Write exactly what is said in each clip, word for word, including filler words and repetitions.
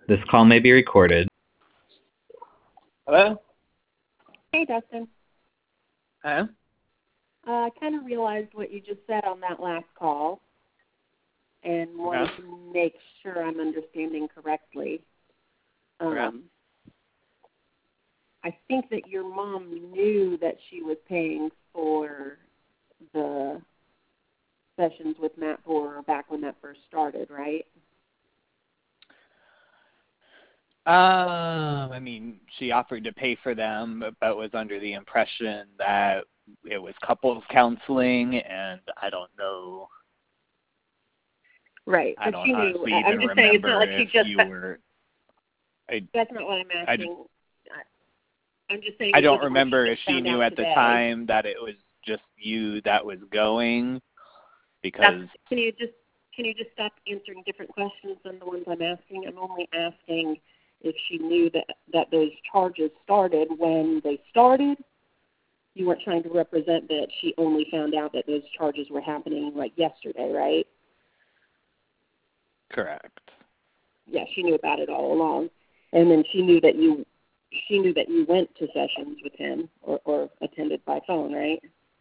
This call may be recorded. Hello? Hey, Dustin. Hello? Uh, I kind of realized what you just said on that last call and wanted Okay. to make sure I'm understanding correctly. Um, Okay. I think that your mom knew that she was paying for the sessions with Matt Borer back when that first started, right? Um, I mean, she offered to pay for them, but was under the impression that it was couples counseling, and I don't know. Right. I But don't she knew. honestly I- I'm even just saying it's not remember like she if just. you were. I, That's not what I'm I, asking. I, I'm just saying. I it don't wasn't like remember she if just she found knew out at the today. time that it was just you that was going, because. That's, can you just can you just stop answering different questions than the ones I'm asking? I'm only asking if she knew that, that those charges started when they started. You weren't trying to represent that she only found out that those charges were happening like yesterday, right? Correct. Yeah, she knew about it all along. And then she knew that you she knew that you went to sessions with him or, or attended by phone, right?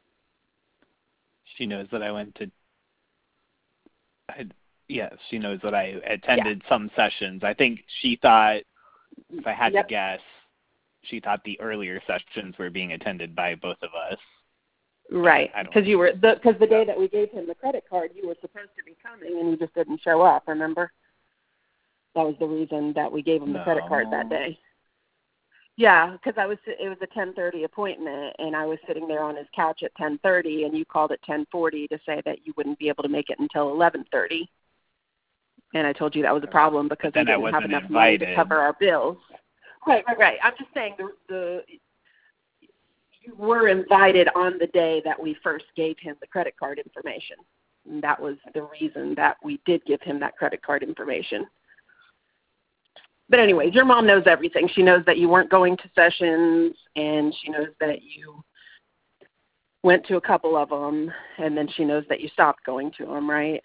She knows that I went to. I, yes, she knows that I attended yeah. some sessions. I think she thought, if I had yep. to guess, she thought the earlier sessions were being attended by both of us. Right, because you were the because the day that we gave him the credit card, you were supposed to be coming, and you just didn't show up. Remember? That was the reason that we gave him the no. credit card that day. Yeah, because I was it was a ten thirty appointment, and I was sitting there on his couch at ten thirty, and you called at ten forty to say that you wouldn't be able to make it until eleven thirty. And I told you that was a problem because we didn't have enough invited. money to cover our bills. Right, right, right. I'm just saying the the you were invited on the day that we first gave him the credit card information. And that was the reason that we did give him that credit card information. But anyways, your mom knows everything. She knows that you weren't going to sessions, and she knows that you went to a couple of them, and then she knows that you stopped going to them, right?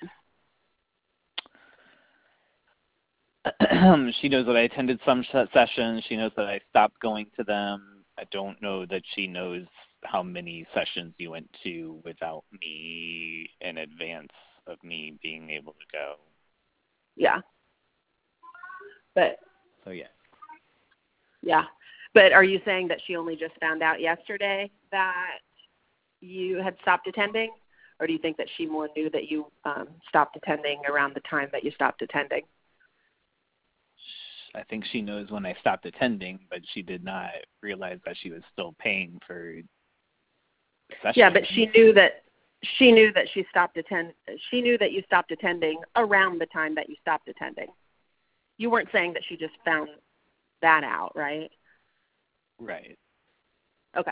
She knows that I attended some sessions. She knows that I stopped going to them. I don't know that she knows how many sessions you went to without me in advance of me being able to go. Yeah. But so yeah. Yeah. But are you saying that she only just found out yesterday that you had stopped attending? Or do you think that she more knew that you um, stopped attending around the time that you stopped attending? I think she knows when I stopped attending, but she did not realize that she was still paying for sessions. Yeah, but she knew that she knew that she stopped attend. She knew that you stopped attending around the time that you stopped attending. You weren't saying that she just found that out, right? Right. Okay.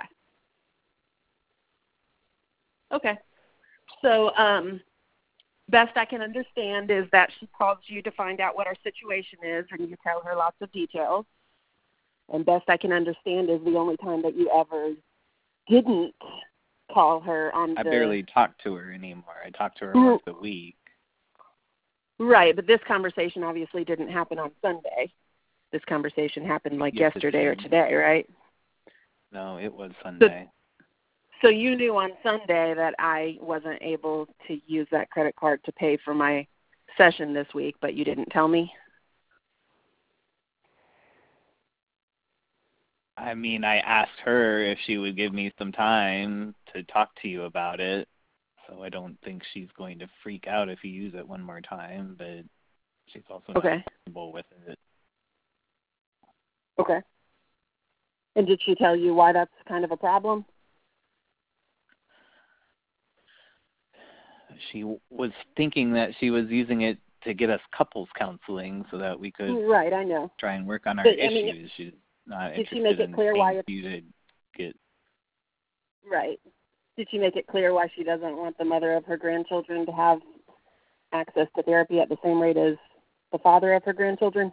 Okay. So, um, best I can understand is that she calls you to find out what our situation is, and you tell her lots of details. And best I can understand is the only time that you ever didn't call her on I the... I barely talk to her anymore. I talk to her once a week. Right, but this conversation obviously didn't happen on Sunday. This conversation happened like yes, yesterday or today, right? No, it was Sunday. So, so you knew on Sunday that I wasn't able to use that credit card to pay for my session this week, but you didn't tell me? I mean, I asked her if she would give me some time to talk to you about it. So I don't think she's going to freak out if you use it one more time, but she's also not okay. comfortable with it. Okay. And did she tell you why that's kind of a problem? She was thinking that she was using it to get us couples counseling so that we could right, I know. try and work on our but, issues. I mean, she's not did interested she make it in clear why it's... you to get... Right. Did she make it clear why she doesn't want the mother of her grandchildren to have access to therapy at the same rate as the father of her grandchildren?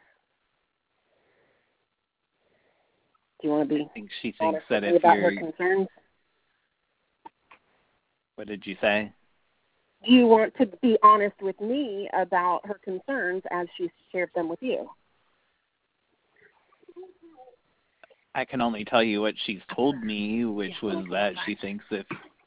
Do you want to be I think she thinks that if about you're... her concerns? What did you say? Do you want to be honest with me about her concerns as she shared them with you? I can only tell you what she's told me, which was that she thinks if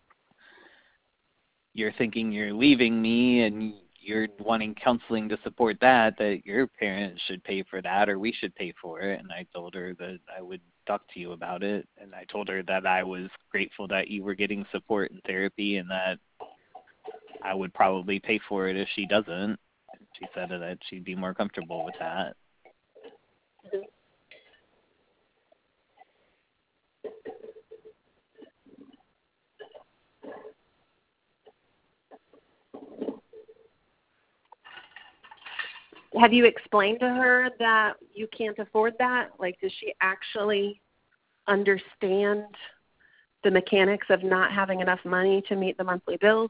you're thinking you're leaving me and you're wanting counseling to support that, that your parents should pay for that or we should pay for it. And I told her that I would talk to you about it. And I told her that I was grateful that you were getting support and therapy and that I would probably pay for it if she doesn't. She said that she'd be more comfortable with that. Have you explained to her that you can't afford that? Like, does she actually understand the mechanics of not having enough money to meet the monthly bills?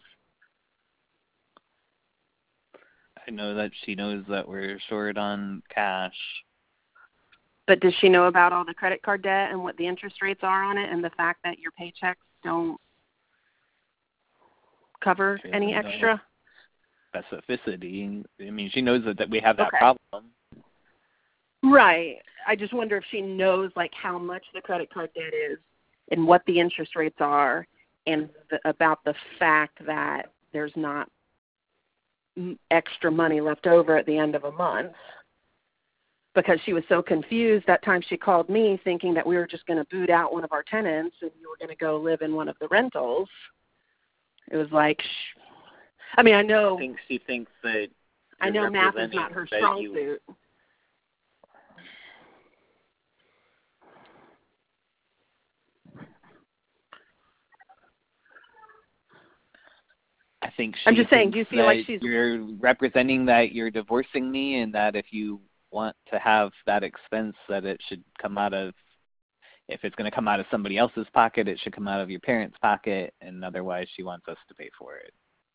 I know that she knows that we're short on cash. But does she know about all the credit card debt and what the interest rates are on it and the fact that your paychecks don't cover any extra? Specificity. I mean, she knows that, that we have that okay. problem. Right. I just wonder if she knows, like, how much the credit card debt is and what the interest rates are and the, about the fact that there's not extra money left over at the end of a month, because she was so confused that time she called me thinking that we were just going to boot out one of our tenants and you were going to go live in one of the rentals. It was like, sh- I mean, I know. I think she thinks that I know math is not her strong you, suit. I think she I'm just saying, thinks do you feel like she's you're representing that you're divorcing me and that if you want to have that expense that it should come out of, if it's going to come out of somebody else's pocket, it should come out of your parents' pocket, and otherwise she wants us to pay for it.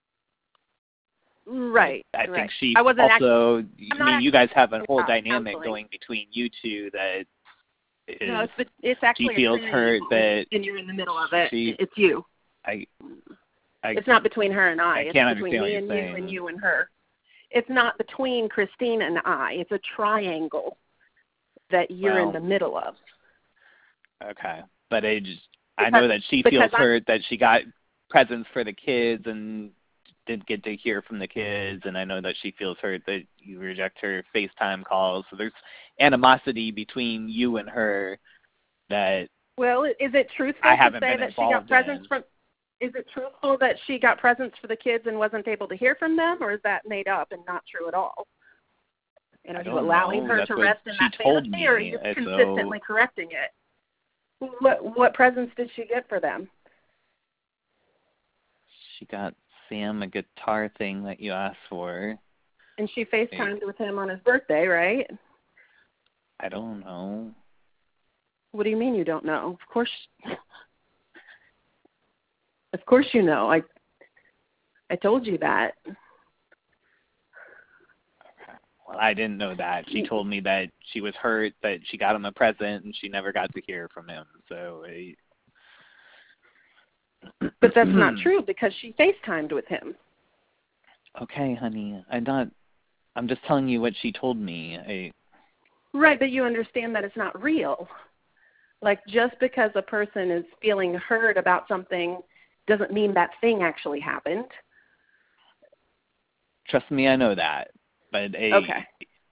Right. I, I right. think she I wasn't also, actually, I mean, you guys have a whole dynamic counseling. going between you two that is, no, it's, it's actually she feels hurt that and you're in the middle of it. She, it's you. I, I, it's not between her and I. I it's can't between understand me what and you're you saying. and you and her. It's not between Christine and I. It's a triangle that you're well, in the middle of. Okay. But I just, I because, know that she feels I'm, hurt that she got presents for the kids and didn't get to hear from the kids, and I know that she feels hurt that you reject her FaceTime calls. So there's animosity between you and her that well, is it truthful I to haven't say been that she got presents in. from? Is it truthful that she got presents for the kids and wasn't able to hear from them, or is that made up and not true at all? And are you allowing know. her That's to what rest in she that told fantasy, me, or are you so consistently correcting it? What what presents did she get for them? She got Sam a guitar thing that you asked for. And she FaceTimed with him on his birthday, right? I don't know. What do you mean you don't know? Of course, of course you know. I I told you that. Well, I didn't know that. She told me that she was hurt, that she got him a present, and she never got to hear from him. So, I... But that's not true because she FaceTimed with him. Okay, honey. I'm not. I'm just telling you what she told me. I... Right, but you understand that it's not real. Like, just because a person is feeling hurt about something doesn't mean that thing actually happened. Trust me, I know that. But a, okay.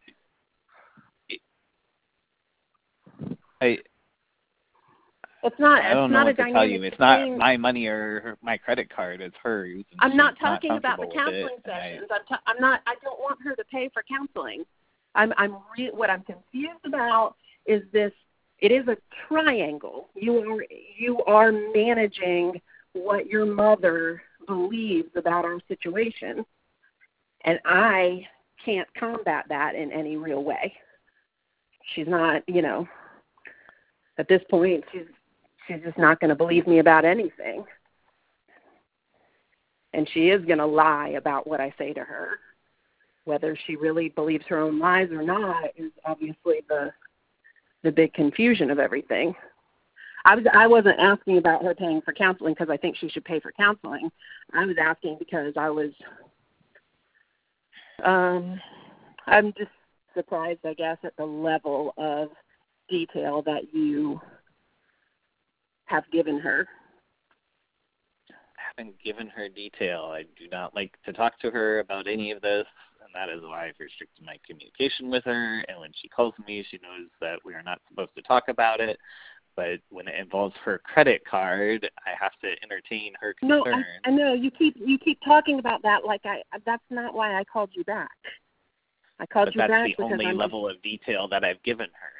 I, it's not. I don't it's know not what a to dynamic tell you. It's between, not my money or her, my credit card. It's hers. I'm not talking not about the counseling sessions. I, I'm, t- I'm not. I don't want her to pay for counseling. I'm. I'm. Re- what I'm confused about is this. It is a triangle. You are. You are managing what your mother believes about our situation, and I can't combat that in any real way. She's not, you know, at this point, she's she's just not going to believe me about anything. And she is going to lie about what I say to her. Whether she really believes her own lies or not is obviously the the big confusion of everything. I was I wasn't asking about her paying for counseling because I think she should pay for counseling. I was asking because I was Um, I'm just surprised, I guess, at the level of detail that you have given her? I haven't given her detail. I do not like to talk to her about any of this, and that is why I've restricted my communication with her. And when she calls me, she knows that we are not supposed to talk about it. But when it involves her credit card, I have to entertain her concern. No, I, I know you keep you keep talking about that like I. That's not why I called you back. I called but you that's back the because only I'm level of detail that I've given her.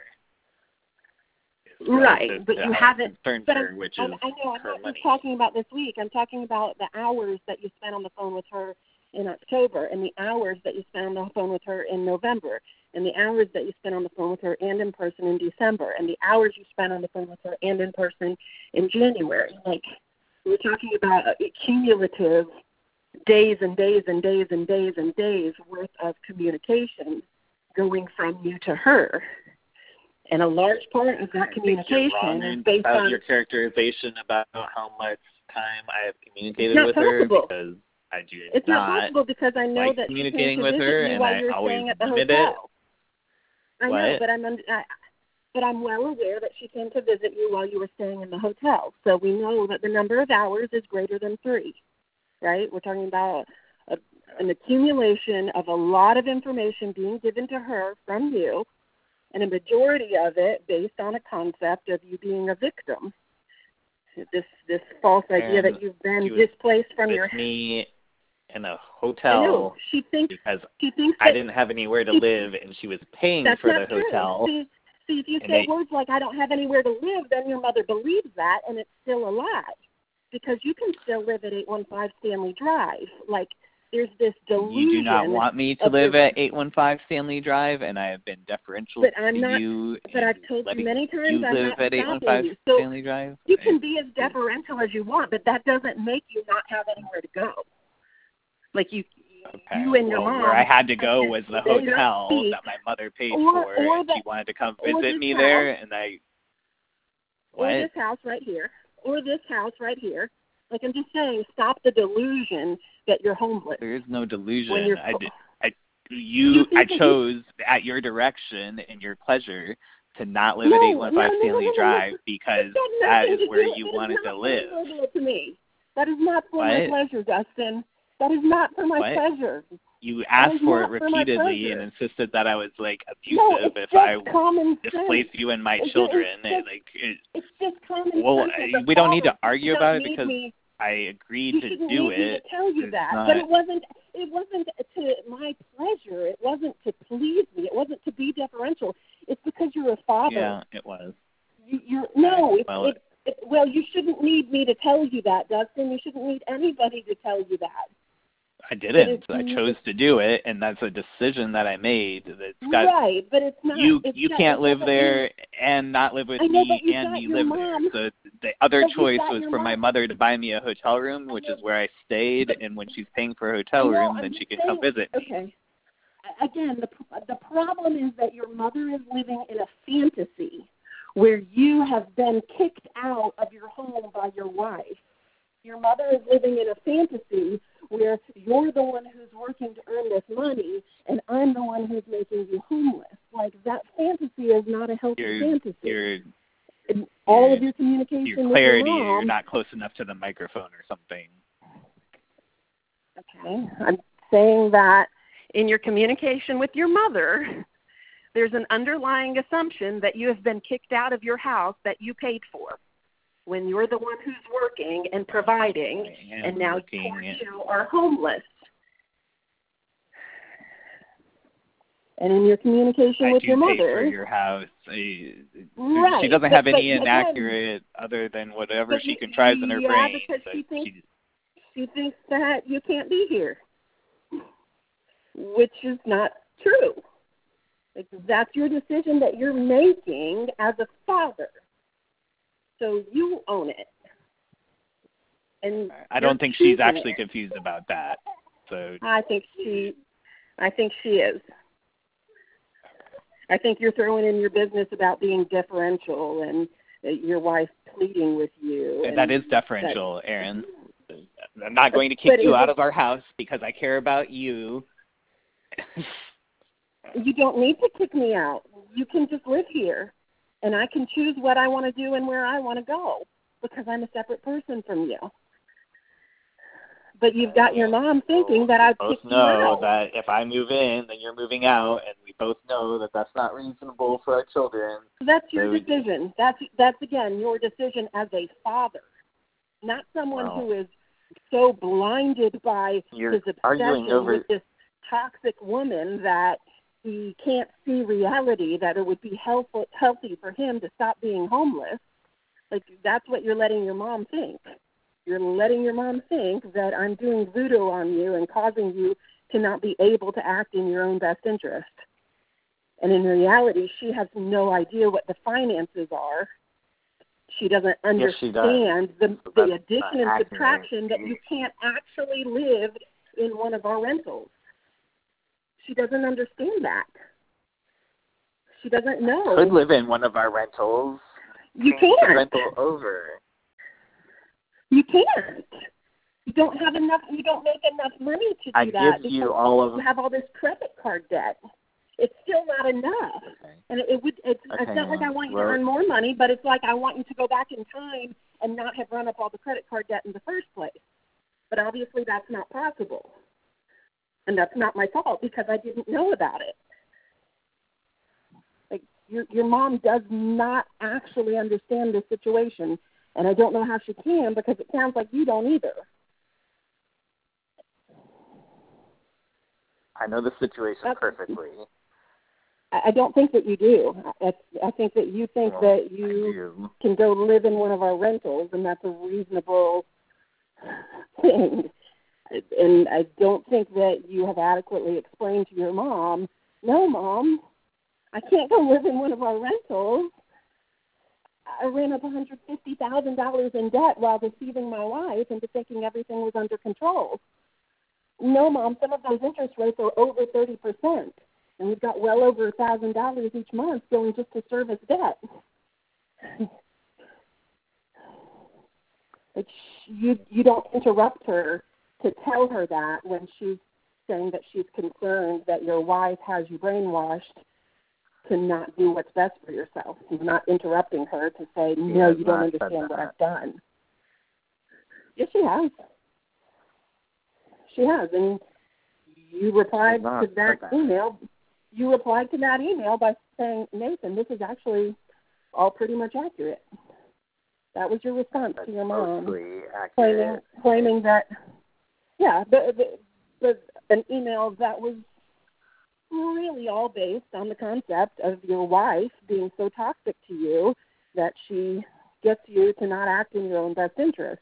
Right, but you haven't. But her, which I, is I know I'm her not money. just talking about this week. I'm talking about the hours that you spent on the phone with her in October, and the hours that you spent on the phone with her in November, and the hours that you spent on the phone with her and in person in December, and the hours you spent on the phone with her and in person in January. Like, we're talking about cumulative days and days and days and days and days worth of communication going from you to her. And a large part of that communication is based about on your characterization about how much time I have communicated with possible. her because I do it's not. not possible because I know like that communicating she came to with visit her, you and while I you were always staying at the limit hotel. It. I what? know, but I'm I, but I'm well aware that she came to visit you while you were staying in the hotel. So we know that the number of hours is greater than three, right? We're talking about a, an accumulation of a lot of information being given to her from you, and a majority of it based on a concept of you being a victim. This this false idea and that you've been displaced from your me in a hotel she thinks, because she thinks I didn't have anywhere to she, live, and she was paying that's for not the true. hotel. See, see, if you and say they, words like "I don't have anywhere to live," then your mother believes that, and it's still a lie, because you can still live at eight one five Stanley Drive. Like, there's this delusion. You do not want me to live your, at eight one five Stanley Drive, and I have been deferential but I'm to not, you. But I've told you many times you I'm live not at eight one five you. So Stanley Drive. You can be as deferential as you want, but that doesn't make you not have anywhere to go. Like you, okay. you and your well, mom. Where I had to go was the hotel that my mother paid or, for, or and the, she wanted to come visit me house, there, and I. What? Or this house right here, or this house right here. Like, I'm just saying, stop the delusion that you're homeless. There is no delusion. When you're, I did. I you. you I chose you, at your direction and your pleasure to not live no, at eight one five no, no, Stanley no, no, Drive no. because that is where you it wanted is to live. To me. That is not for what? my pleasure, Dustin. That is not for my what? pleasure. You asked for it repeatedly and insisted that I was like abusive no, if I sense. displaced you and my it's children. Just, it's, like it, it's just common well, sense. Well, we don't need to argue about it because me. I agreed you to shouldn't do need it. Me to tell you it's that, not... but it wasn't. It wasn't to my pleasure. It wasn't to please me. It wasn't to be deferential. It's because you're a father. Yeah, it was. You, you're no. It's, well, it, it, well, you shouldn't need me to tell you that, Dustin. You shouldn't need anybody to tell you that. I didn't. I chose to do it, and that's a decision that I made. That's got, right, but it's not. You it's you got, can't live there mean, and not live with I know, me and me live mom, there. So the other choice was for mom. my mother to buy me a hotel room, which know, is where I stayed, but, and when she's paying for a hotel know, room, I'm then she can saying, come visit me. Okay. Again, the the problem is that your mother is living in a fantasy where you have been kicked out of your home by your wife. Your mother is living in a fantasy where you're the one who's working to earn this money and I'm the one who's making you homeless. Like, that fantasy is not a healthy You're, fantasy. You're, and all you're, of your communication your with clarity, your mom, you're not close enough to the microphone or something. Okay. I'm saying that in your communication with your mother, there's an underlying assumption that you have been kicked out of your house that you paid for when you're the one who's working and providing, and now you, you are homeless. And in your communication I with do your pay mother, for your house. I, right? She doesn't but, have but, any but inaccurate then, other than whatever but she contrives in her yeah, brain. because she thinks she, she thinks that you can't be here, which is not true. That's your decision that you're making as a father. So you own it. And I don't think she's actually it. confused about that. So I think she I think she is. I think you're throwing in your business about being deferential and your wife pleading with you. And and that is deferential, that, Erin. I'm not going to kick but you out it, of our house because I care about you. You don't need to kick me out. You can just live here, and I can choose what I want to do and where I want to go. because I'm a separate person from you. But you've got your mom thinking that I'd both kick you know out. that if I move in, then you're moving out, and we both know that that's not reasonable for our children. That's your so, decision. That's, that's, again, your decision as a father, not someone well, who is so blinded by his obsession over... with this toxic woman that he can't see reality, that it would be helpful, healthy for him to stop being homeless. Like, that's what you're letting your mom think. You're letting your mom think that I'm doing voodoo on you and causing you to not be able to act in your own best interest. And in reality, she has no idea what the finances are. She doesn't understand yes, she does. the, So the addition and subtraction that you can't actually live in one of our rentals. She doesn't understand that. She doesn't know. Could live in one of our rentals. You Change can't. the rental over. You can't. You don't have enough. You don't make enough money to do I that. give you all of. You have all this credit card debt. It's still not enough. Okay. And it, it would. It's, okay. it's not like I want you well, to earn more money, but it's like I want you to go back in time and not have run up all the credit card debt in the first place. But obviously, that's not possible, and that's not my fault because I didn't know about it. Like your your mom does not actually understand the situation. And I don't know how she can because it sounds like you don't either. I know the situation That's, perfectly. I don't think that you do. I, I think that you think well, that you can go live in one of our rentals, and that's a reasonable thing. And I don't think that you have adequately explained to your mom, no, Mom, I can't go live in one of our rentals. I ran up one hundred fifty thousand dollars in debt while deceiving my wife into thinking everything was under control. No, Mom, some of those interest rates are over thirty percent, and we've got well over one thousand dollars each month going just to service debt. Like you, you don't interrupt her to tell her that when she's saying that she's concerned that your wife has you brainwashed to not do what's best for yourself. You're not interrupting her to say, no, you don't understand what I've done. Yes, she has. She has. And you replied to that email. You replied to that email by saying, Nathan, this is actually all pretty much accurate. That was your response That's to your mom. Claiming, claiming that, yeah, the, the, the, an email that was really all based on the concept of your wife being so toxic to you that she gets you to not act in your own best interest.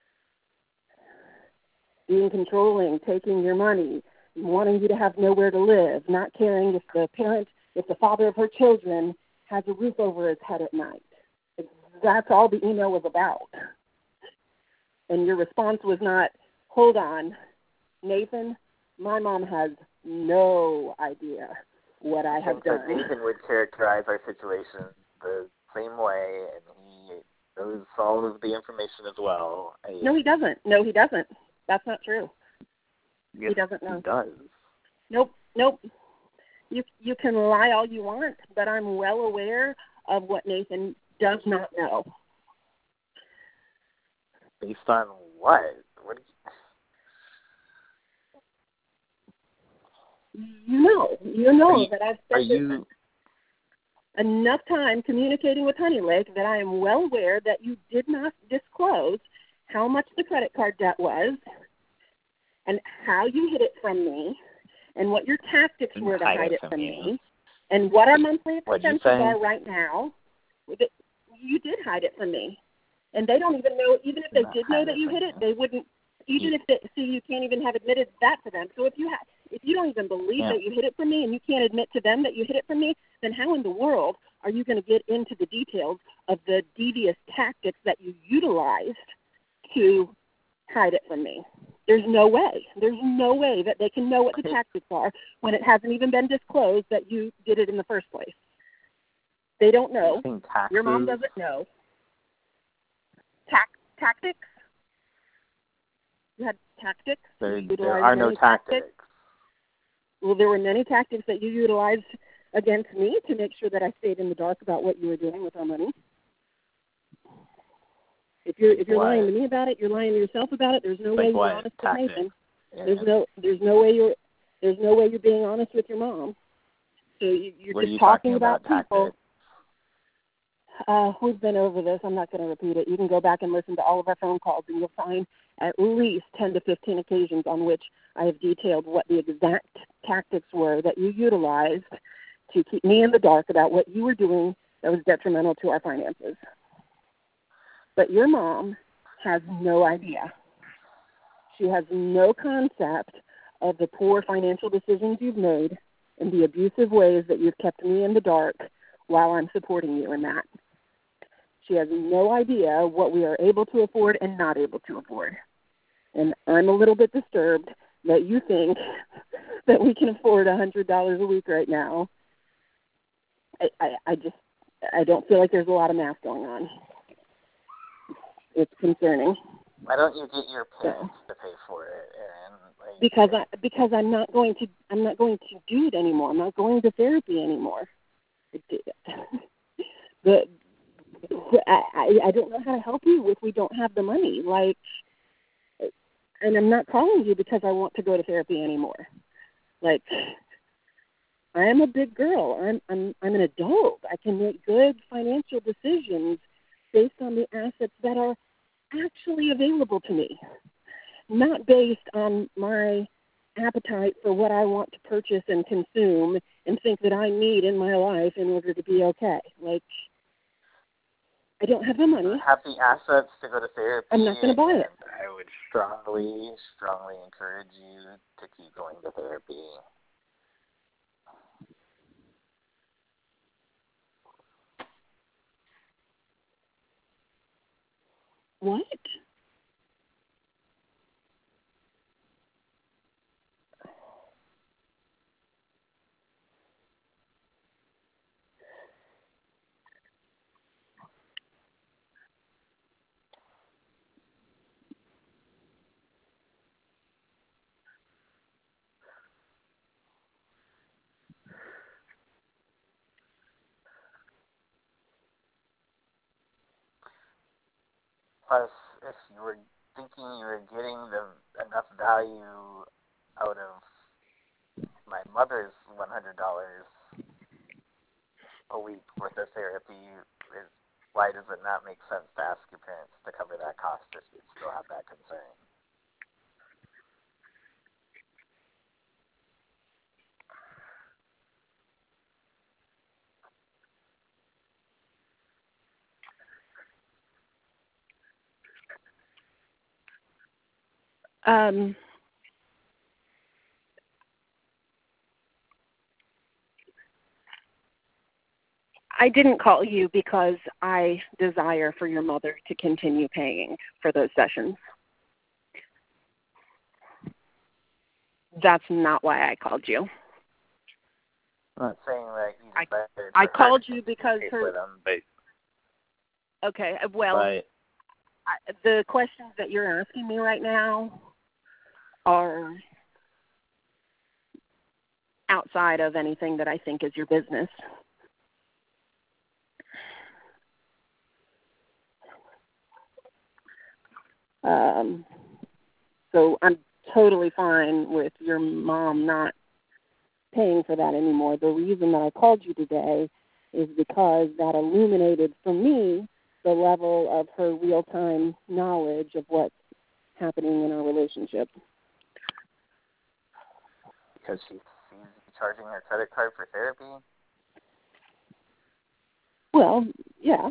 Being controlling, taking your money, wanting you to have nowhere to live, not caring if the parent, if the father of her children has a roof over his head at night. That's all the email was about. And your response was not, hold on, Nathan, my mom has no idea what I, I have done. I think Nathan would characterize our situation the same way, and he knows all of the information as well. I, no, he doesn't. No, he doesn't. That's not true. Yes, he doesn't know. He does. Nope, nope. You you can lie all you want, but I'm well aware of what Nathan does not know. Based on what? What? You, you know, you know you, that I've spent you... enough time communicating with Honey Lake that I am well aware that you did not disclose how much the credit card debt was and how you hid it from me and what your tactics were to hide it from me and what our monthly expenses are right now. You did hide it from me. And they don't even know, even if they did know that you hid it, they wouldn't, even if they, see, you can't even have admitted that to them. So if you ha- if you don't even believe yeah. that you hid it from me and you can't admit to them that you hid it from me, then how in the world are you going to get into the details of the devious tactics that you utilized to hide it from me? There's no way. There's no way that they can know what the tactics are when it hasn't even been disclosed that you did it in the first place. They don't know. Your mom doesn't know. Tac- tactics? You had tactics? There, you there are no tactics. tactics. Well, there were many tactics that you utilized against me to make sure that I stayed in the dark about what you were doing with our money. If you're if you're Why? lying to me about it, you're lying to yourself about it. There's no Like way what? you're honest Tactics. with Nathan. Yeah. There's no there's no way you're there's no way you're being honest with your mom. So you, you're what just are you talking, talking about, about people. tactics? Uh, we've been over this. I'm not going to repeat it. You can go back and listen to all of our phone calls, and you'll find at least ten to fifteen occasions on which I have detailed what the exact tactics were that you utilized to keep me in the dark about what you were doing that was detrimental to our finances. But your mom has no idea. She has no concept of the poor financial decisions you've made and the abusive ways that you've kept me in the dark while I'm supporting you in that. She has no idea what we are able to afford and not able to afford. And I'm a little bit disturbed that you think that we can afford one hundred dollars a week right now. I, I, I just, I don't feel like there's a lot of math going on. It's concerning. Why don't you get your parents so, to pay for it, Erin? Like, because I because I'm not going to I'm not going to do it anymore. I'm not going to therapy anymore. the I, I don't know how to help you if we don't have the money. Like, and I'm not calling you because I want to go to therapy anymore. Like, I am a big girl. I'm I'm I'm an adult. I can make good financial decisions based on the assets that are actually available to me, not based on my appetite for what I want to purchase and consume and think that I need in my life in order to be okay. Like, I don't have the money. Have the assets to go to therapy. I'm not going to buy it. I would strongly, strongly encourage you to keep going to therapy. What? Plus, if you were thinking you were getting the enough value out of my mother's one hundred dollars a week worth of therapy, is why does it not make sense to ask your parents to cover that cost if you still have that concern? Um, I didn't call you because I desire for your mother to continue paying for those sessions. That's not why I called you. I'm not saying that you I, decided I called you to because pay her. For them, but, okay, well, but, I, the questions that you're asking me right now are outside of anything that I think is your business. Um, so I'm totally fine with your mom not paying for that anymore. The reason that I called you today is because that illuminated for me the level of her real-time knowledge of what's happening in our relationship. Because she sees you charging her credit card for therapy? Well, yeah.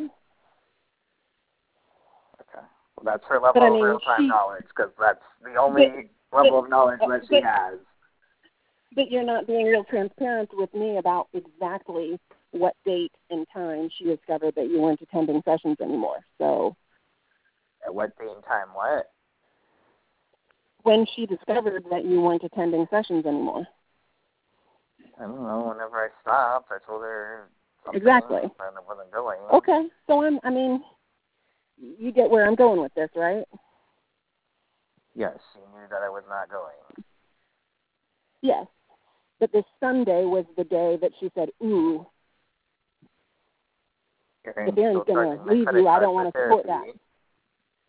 Okay. Well, that's her level but, I of mean, real-time she, knowledge, because that's the only but, level but, of knowledge that but, she has. But you're not being real transparent with me about exactly what date and time she discovered that you weren't attending sessions anymore. So, at what date and time? What? When she discovered that you weren't attending sessions anymore. I don't know. Whenever I stopped, I told her something. Exactly. And I wasn't going. Okay. So I'm. I mean, you get where I'm going with this, right? Yes, she knew that I was not going. Yes. But this Sunday was the day that she said, ooh, Erin's if Erin's going to leave you, I don't want to support that.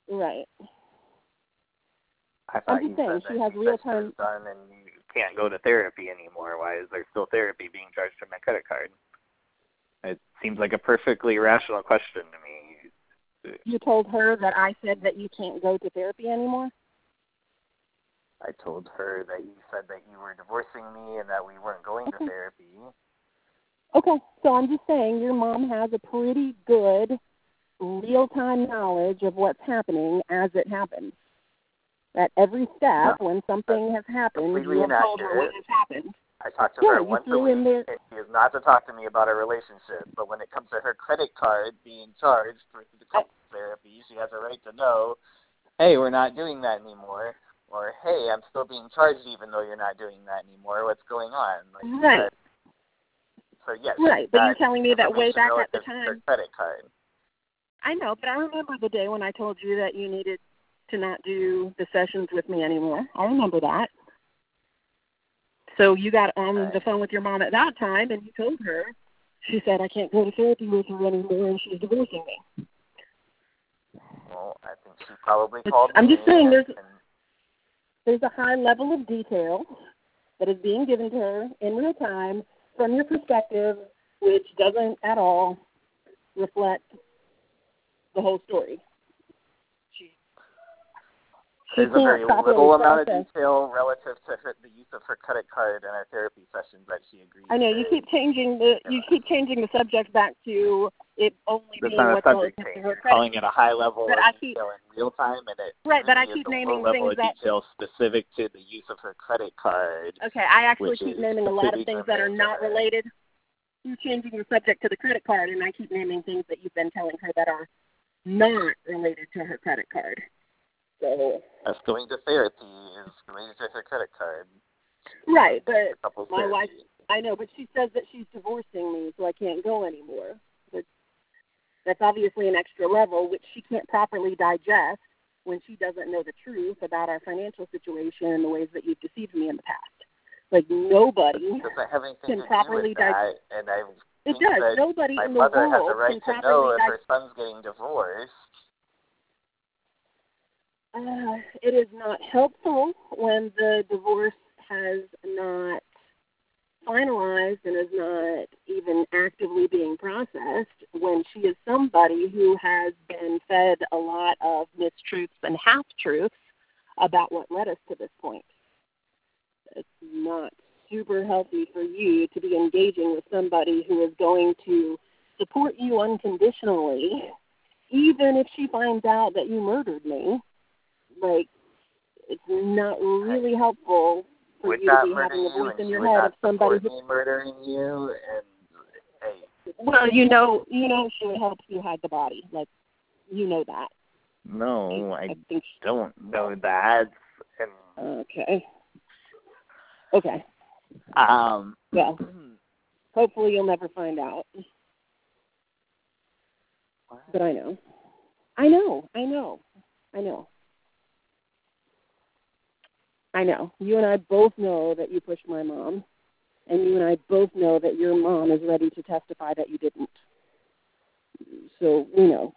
Right. I thought I'm you just saying, said she that has you real said she was time. done and you can't go to therapy anymore. Why is there still therapy being charged from my credit card? It seems like a perfectly rational question to me. You told her that I said that you can't go to therapy anymore? I told her that you said that you were divorcing me and that we weren't going Okay. to therapy. Okay, so I'm just saying your mom has a pretty good real-time knowledge of what's happening as it happens. At every step, No, when something has happened, completely you have told her what inaccurate. has happened. I talk to Yeah, her you once a threw week, in there. and she is not to talk to me about a relationship. But when it comes to her credit card being charged for the I, therapy, she has a right to know, hey, we're not doing that anymore. Or, hey, I'm still being charged even though you're not doing that anymore. What's going on? Like, right. that, so, yes, Right, but you're telling me that way information back at the relative to her time. credit card. I know, but I remember the day when I told you that you needed to not do the sessions with me anymore. I remember that. So you got on Okay. the phone with your mom at that time, and you told her. She said, I can't go to therapy with her anymore, and she's divorcing me. Well, I think she probably It's, called I'm me. just saying and, there's, and there's a high level of detail that is being given to her in real time from your perspective, which doesn't at all reflect the whole story. She, she There's a very can't little properly amount of process. detail relative to her, the use of her credit card and our therapy sessions that she agreed I know to. you keep changing the you keep changing the subject back to it only That's being not a what's subject relative to change. her You're credit. calling it a high level But of I keep detail in real time, and it right, but I really keep is a naming low level things of that detail specific to the use of her credit card. okay. I actually which keep is naming a lot of things that are specific not to her. related. You're changing the subject to the credit card, and I keep naming things that you've been telling her that are not related to her credit card. So Us going to therapy is related to her credit card. right, but Couples my therapy. wife, I know, but she says that she's divorcing me, so I can't go anymore. But that's obviously an extra level, which she can't properly digest when she doesn't know the truth about our financial situation and the ways that you've deceived me in the past. Like nobody It doesn't have anything can to do properly with that, digest. and I It think does. that Nobody my in the mother has world a right can to know properly if her digest. son's getting divorced. Uh, it is not helpful when the divorce has not finalized and is not even actively being processed, when she is somebody who has been fed a lot of mistruths and half-truths about what led us to this point. It's not super healthy for you to be engaging with somebody who is going to support you unconditionally, even if she finds out that you murdered me. Like, it's not really helpful for Would you not to be murder having a you, voice and in she your would head not of somebody support who. me murdering you. And hey, Well, you know, you know, she would help you hide the body. Like, you know that. no, I, I think she, don't know that. And okay. Okay. um, Well, hopefully you'll never find out. But I know. I know. I know. I know. I know. You and I both know that you pushed my mom, and you and I both know that your mom is ready to testify that you didn't. So we know.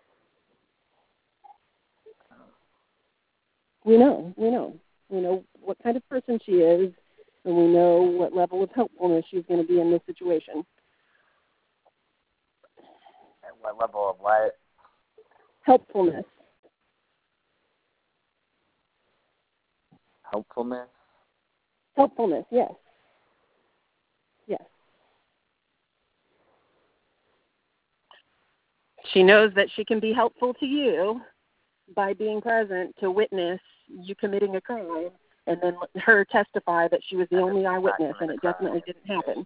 We know. We know. We know what kind of person she is, and we know what level of helpfulness she's going to be in this situation. at what level of what? Helpfulness. Helpfulness? Helpfulness, yes. Yes. She knows that she can be helpful to you by being present to witness you committing a crime, and then let her testify that she was the only eyewitness, and it definitely didn't happen.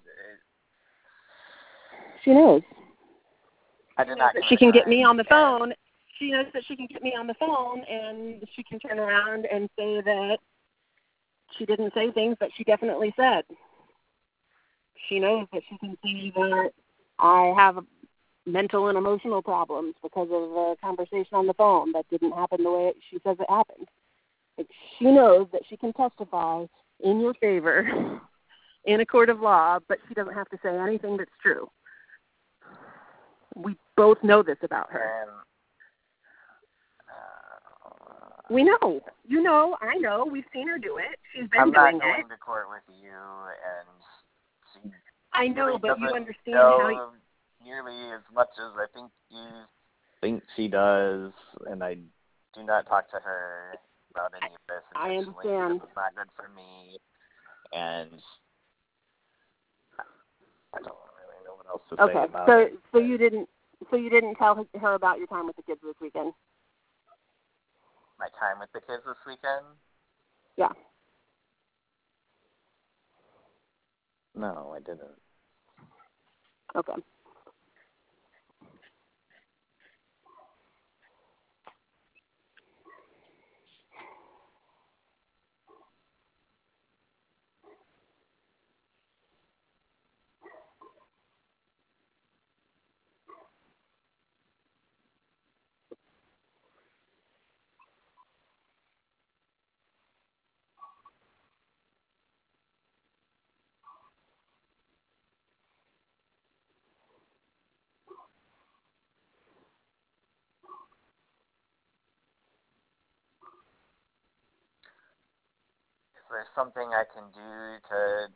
She knows. I did not. She can get me on the phone. She knows that she can get me on the phone, and she can turn around and say that she didn't say things that she definitely said. She knows that she can say that I have mental and emotional problems because of a conversation on the phone that didn't happen the way she says it happened. Like, she knows that she can testify in your favor in a court of law, but she doesn't have to say anything that's true. We both know this about her. And, uh, We know. You know, I know. We've seen her do it. She's been I'm doing not going it. to court with you, and she I know, really but you doesn't understand know how you... nearly as much as I think you think she does, and I do not talk to her about any of this I intentionally. understand. This is not good for me, and I don't really know what else to okay. say about so, it. So you didn't so you didn't tell her about your time with the kids this weekend? My time with the kids this weekend? Yeah. No, I didn't. Okay. Is there something I can do to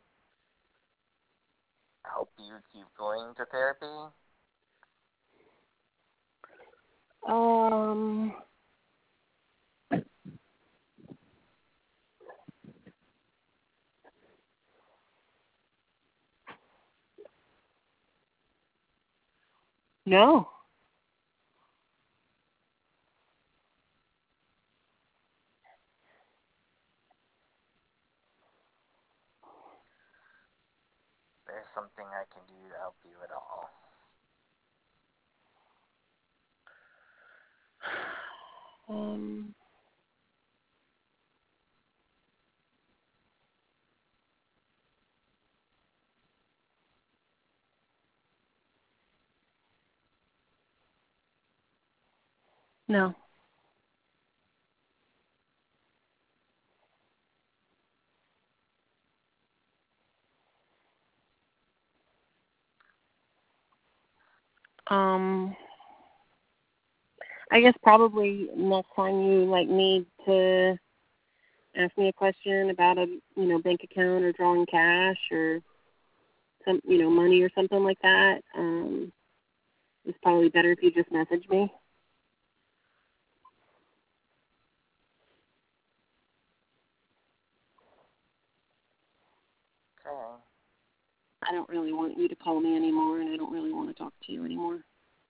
help you keep going to therapy? Um... No. There's something I can do to help you at all. Um... No. Um, I guess probably next time you like need to ask me a question about a you know bank account or drawing cash or some you know money or something like that, um, it's probably better if you just message me. Okay. I don't really want you to call me anymore, and I don't really want to talk to you anymore.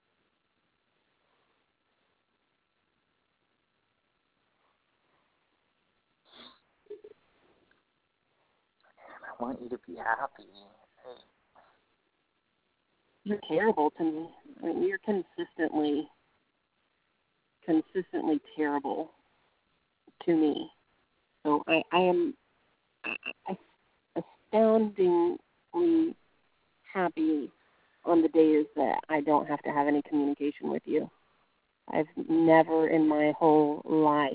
I want you to be happy. Hey. You're terrible to me. I mean, you're consistently, consistently terrible to me. So I, I am I, I, astoundingly happy on the days that I don't have to have any communication with you. I've never in my whole life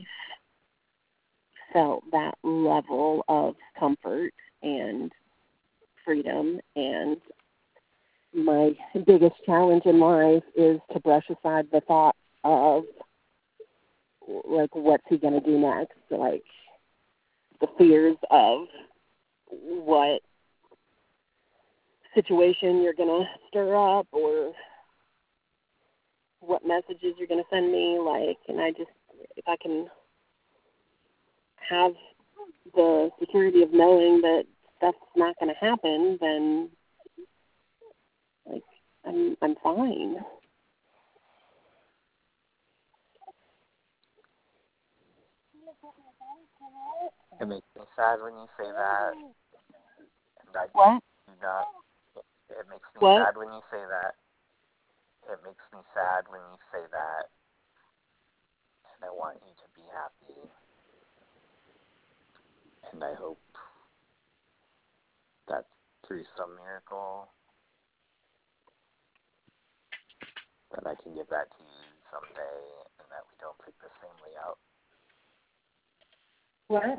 felt that level of comfort and freedom, and my biggest challenge in life is to brush aside the thought of like what's he going to do next, like the fears of what situation you're going to stir up or what messages you're going to send me, like, and I just, if I can have the security of knowing that stuff's not going to happen, then, like, I'm, I'm fine. It makes me sad when you say that. And I What? do not. It makes me What? sad when you say that. It makes me sad when you say that. And I want you to be happy. And I hope that through some miracle that I can give that to you someday and that we don't take the same way out. What?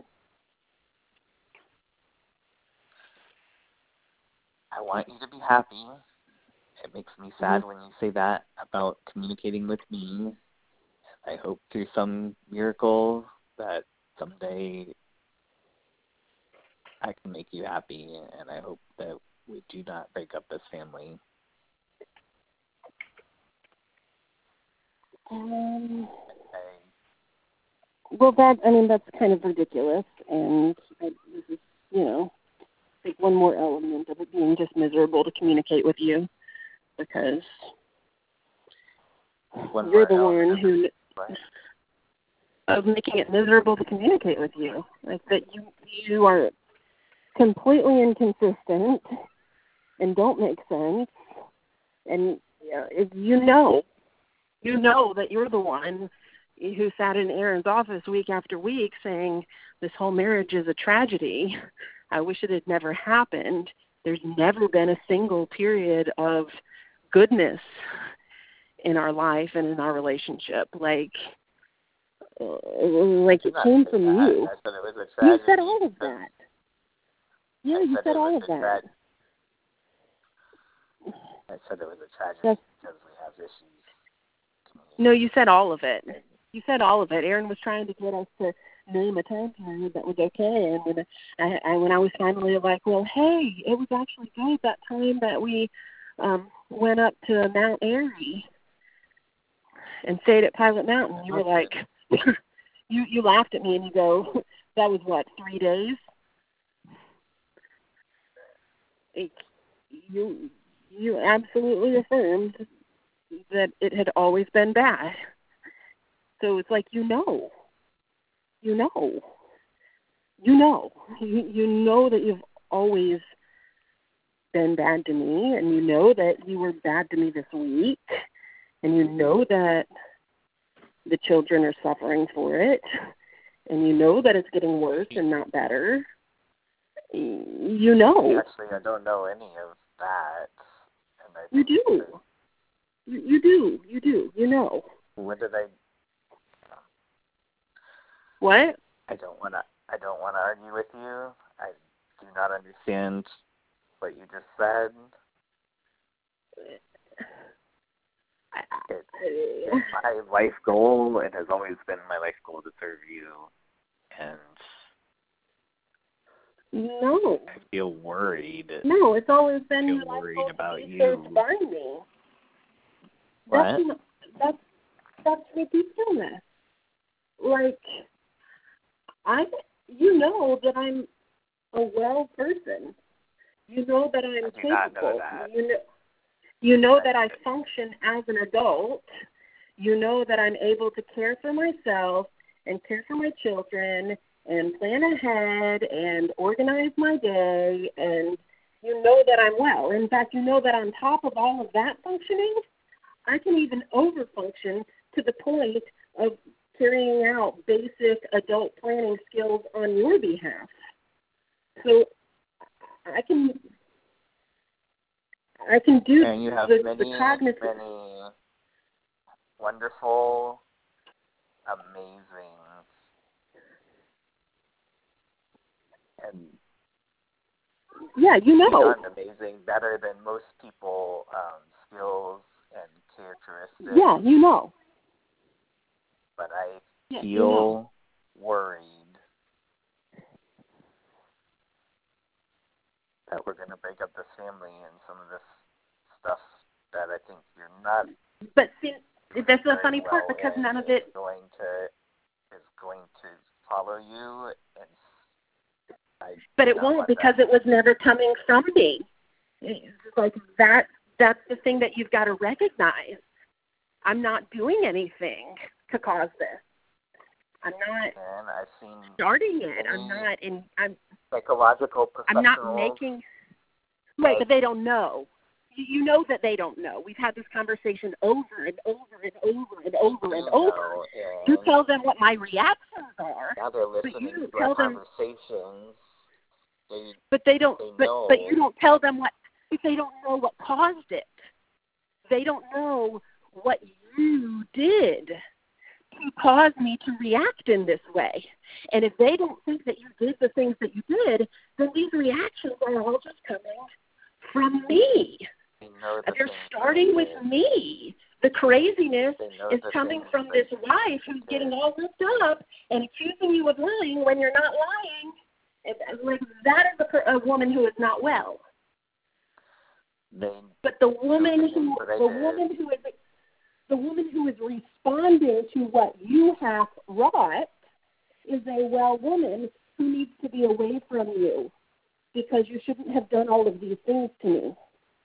I want you to be happy. It makes me sad Mm-hmm. when you say that about communicating with me. I hope through some miracle that someday I can make you happy, and I hope that we do not break up this family. Um, I, well, that, I mean, that's kind of ridiculous, and I, this is, you know, like one more element of it being just miserable to communicate with you, because one you're the more one who, what? of making it miserable to communicate with you. Like that you you are completely inconsistent and don't make sense, and you know, if you know, you know that you're the one who sat in Aaron's office week after week saying this whole marriage is a tragedy. I wish it had never happened. There's never been a single period of goodness in our life and in our relationship. Like, uh, like it came from that. you. I said it was a tragedy. You said all of that. Yeah, I you said, said all of a that. tra- I said it was a tragedy That's, because we have issues. no, you said all of it. You said all of it. Aaron was trying to get us to name a time period that was okay, and when I, I when I was finally like, well, hey, it was actually good that time that we um, went up to Mount Airy and stayed at Pilot Mountain. You were like, you you laughed at me and you go, that was what, three days? It, you you absolutely affirmed that it had always been bad. So it's like, you know, you know, you know, you, you know that you've always been bad to me, and you know that you were bad to me this week, and you know that the children are suffering for it, and you know that it's getting worse and not better. You know. Actually, I don't know any of that. And I You think do. You, you do. You do. You know. When did I? What? I don't want to. I don't want to argue with you. I do not understand what you just said. It, it's my life goal. It has always been my life goal to serve you, and no, I feel worried. No, it's always been I feel your life worried goal about to be you. served by me. What? That's not, that's that's ridiculous. Like, I, you know that I'm a well person. You know that I'm I do capable. not know that. You know, you know that I function as an adult. You know that I'm able to care for myself and care for my children and plan ahead and organize my day, and you know that I'm well. In fact, you know that on top of all of that functioning, I can even overfunction to the point of carrying out basic adult planning skills on your behalf. So I can I can do and you have the, many, the cognitive. many wonderful, amazing, and yeah, you know, beyond amazing, better than most people, um, skills and characteristics. Yeah, you know. But I yeah, feel you know. worried that we're going to break up this family and some of this stuff that I think you're not. But see, that's the funny well part, because none of it is going to is going to follow you, and I but it won't, because that. it was never coming from me. It's like that. That's the thing that you've got to recognize. I'm not doing anything to cause this. I'm not and I've seen starting it. I'm not in. I'm psychological professionals. I'm not making. Right, but they don't know. You, you know that they don't know. We've had this conversation over and over and over and over and over. Know, and you tell them what my reactions are. Now they're listening but you to tell our them, conversations. They, but they don't. they but know. but you don't tell them what. If they don't know what caused it, they don't know what you did to cause me to react in this way. And if they don't think that you did the things that you did, then these reactions are all just coming from me. They know the They're things starting that with they me. The craziness is the coming things from that this you wife who's did. getting all ripped up and accusing you of lying when you're not lying. It, like that is a, per- a woman who is not well. They But the woman who that I the did. woman who is the woman who is responding to what you have wrought is a well woman who needs to be away from you because you shouldn't have done all of these things to me.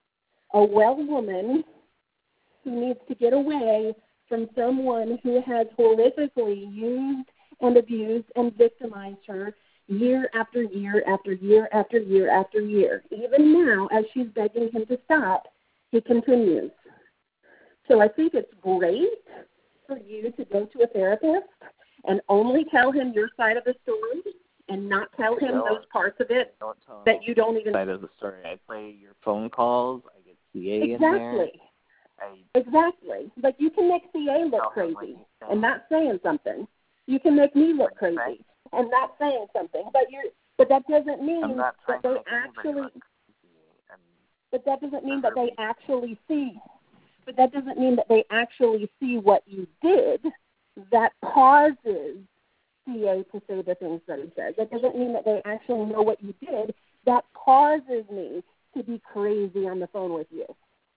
A well woman who needs to get away from someone who has horrifically used and abused and victimized her year after year after year after year after year. Even now, as she's begging him to stop, he continues. So I think it's great for you to go to a therapist and only tell him your side of the story and not tell him Don't- those parts of it Don't tell that you don't even... side of the story. I play your phone calls. I get C A Exactly. in there. I, Exactly. Like you can make C A look crazy and not saying something. You can make me look crazy and not saying something. But you're but that doesn't mean I'm not that trying they to make anybody actually look crazy. And but that doesn't mean that they actually see but that doesn't mean that they actually see what you did that causes C A to say the things that he says. That doesn't mean that they actually know what you did. That causes me to be crazy on the phone with you.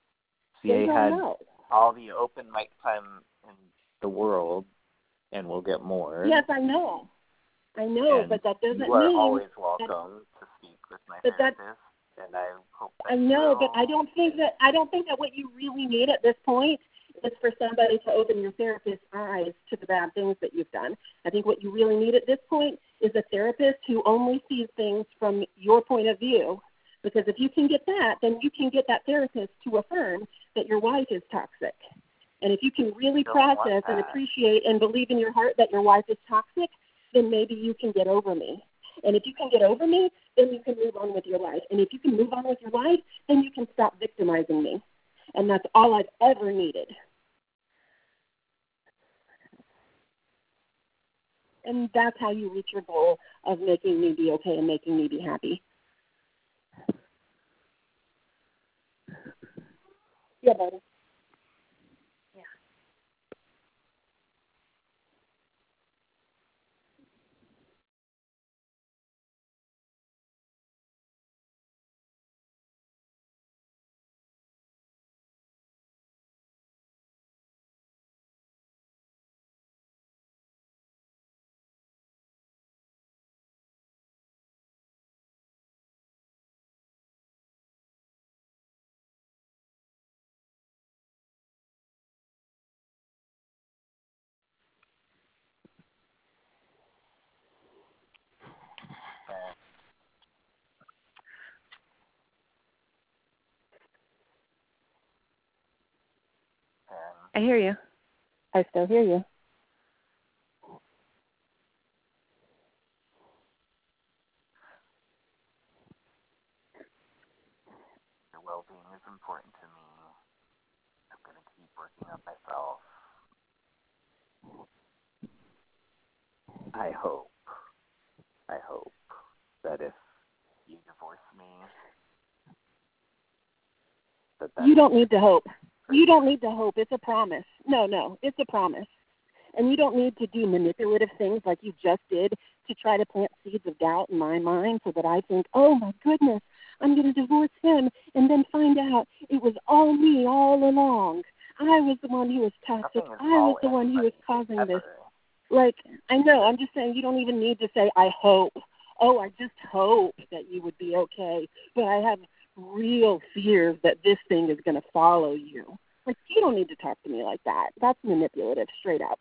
C A They don't had know. all the open mic time in the world, and we'll get more. Yes, I know. I know, and but that doesn't you are mean always that, welcome to speak with my but that- therapist, and I hope that I know, you but I don't think that I don't think that what you really need at this point is for somebody to open your therapist's eyes to the bad things that you've done. I think what you really need at this point is a therapist who only sees things from your point of view. Because if you can get that, then you can get that therapist to affirm that your wife is toxic. And if you can really Don't want process and that. appreciate and believe in your heart that your wife is toxic, then maybe you can get over me. And if you can get over me, then you can move on with your life. And if you can move on with your life, then you can stop victimizing me. And that's all I've ever needed. And that's how you reach your goal of making me be okay and making me be happy. Yeah, buddy. Yeah. I hear you. I still hear you. your well-being is important to me. I'm going to keep working on myself. I hope, I hope that if You divorce me, that that You don't need to hope. You don't need to hope. It's a promise. No, no, it's a promise. And you don't need to do manipulative things like you just did to try to plant seeds of doubt in my mind so that I think, oh, my goodness, I'm going to divorce him and then find out it was all me all along. I was the one who was toxic. nothing is I was all the one who was anybody causing ever. this. Like, I know, I'm just saying you don't even need to say, I hope. Oh, I just hope that you would be okay. But I have real fears that this thing is going to follow you. Like, you don't need to talk to me like that. That's manipulative, straight up.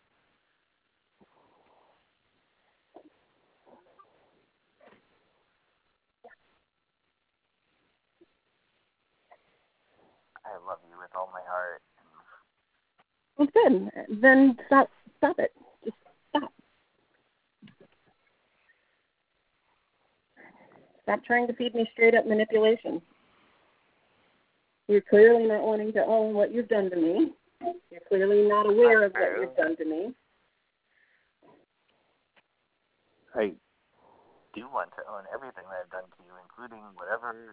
I love you with all my heart. Well, good. Then stop, stop it. Just stop. Stop trying to feed me straight up manipulation. You're clearly not wanting to own what you've done to me. You're clearly not aware of what you've done to me. I do want to own everything that I've done to you, including whatever